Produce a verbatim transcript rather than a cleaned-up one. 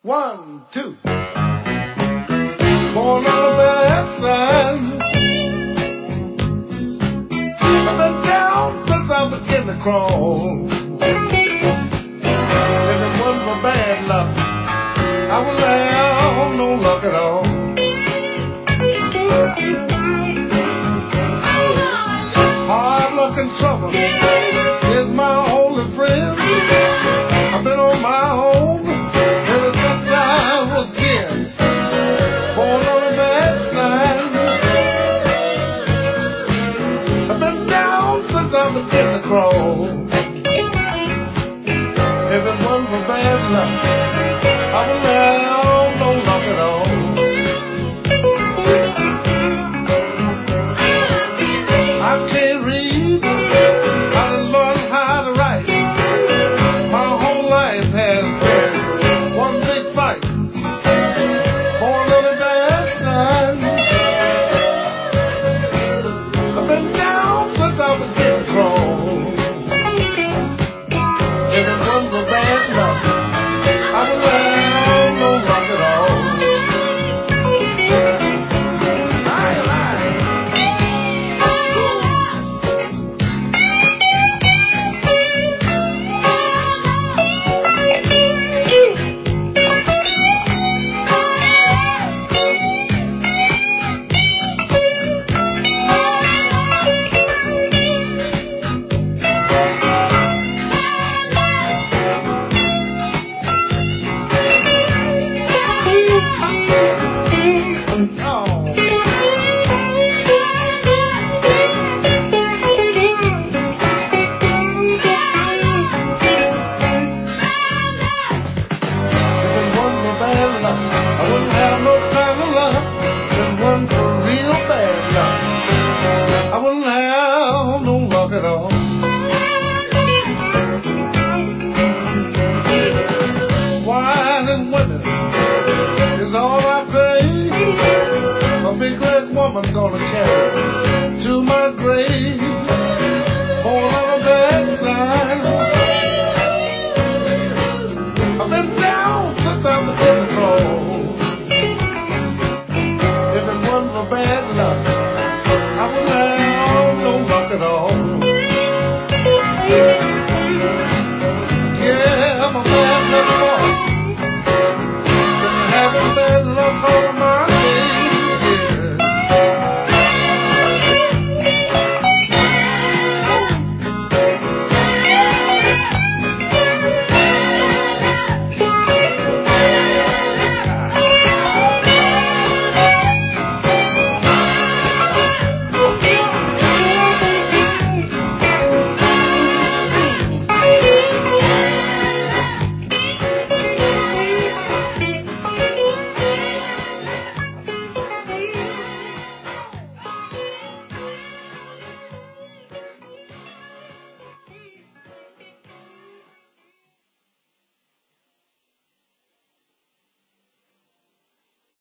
One, two. Born on a bad side. I've been down since I began to crawl. If it wasn't for bad luck, I would have no luck at all. Hard luck and trouble is my only friend. I've been on my own ever since I was kid. Born on a bad slide. I've been down since I began to crawl. If it wasn't for bad luck, I would have no luck at all. I can't read, I done learned how to write. My whole life has been one big fight. Born on the bad side. I've been down since I began to crawl. If it wasn't for bad luck, I would have no luck at all. Aye, aye. Wine and women is all I pay. A big red woman gonna carry to my grave.